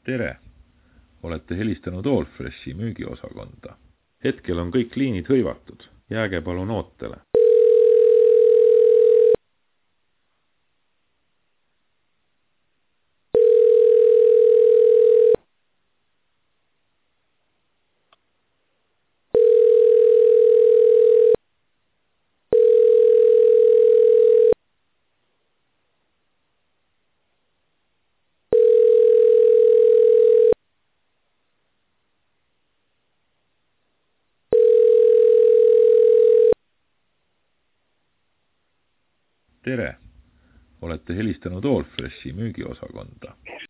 Tere! Olete helistanud Allfreshi müügiosakonda. Hetkel on kõik liinid hõivatud. Jääge palun ootele. Tere! Olete helistanud Allfreshi müügiosakonda.